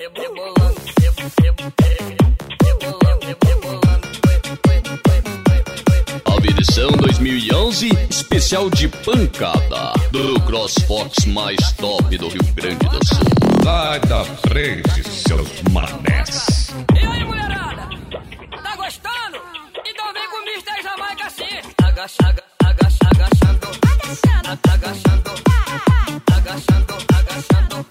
Versão 2011, especial de pancada do CrossFox mais top do Rio Grande do Sul. Sai da frente, seus manés. E aí, mulherada? Tá gostando? Então vem com o Mr. Jamaica assim. Agachando, agachando, agachando, agachando, agachando,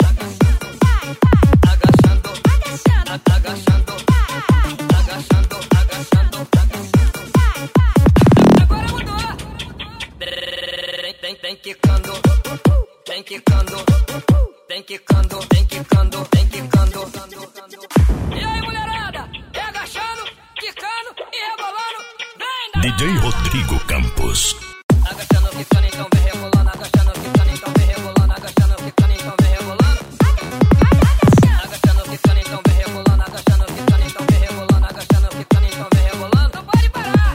tem quicando, tem quicando, tem quicando, tem quicando, tem quicando. E aí, mulherada? É agachando, quicando e rebolando. Vem, DJ Rodrigo Campos. agachando, quicando, então vem rebolando. Agachando, quicando, então vem rebolando. Agachando, quicando, então vem rebolando. Agachando, quicando, então vem rebolando. Agachando, quicando, então vem rebolando. Agachando, quicando, então vem rebolando. Não pode parar.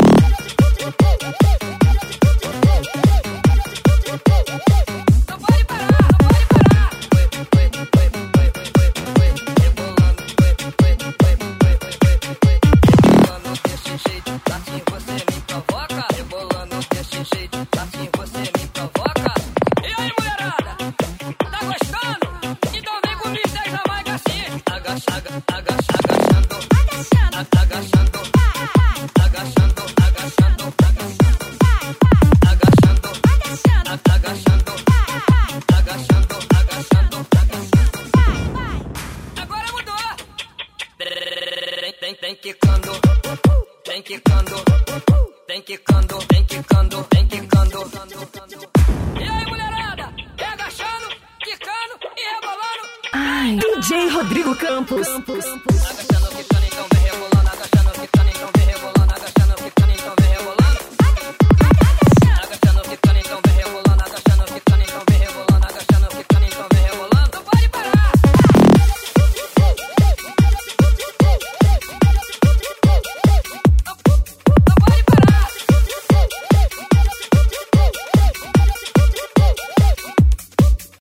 Tem quicando, tem quicando, tem quicando, tem quicando, tem quicando. E aí, mulherada? É agachando, quicando e rebolando. Ai, DJ Rodrigo Campos.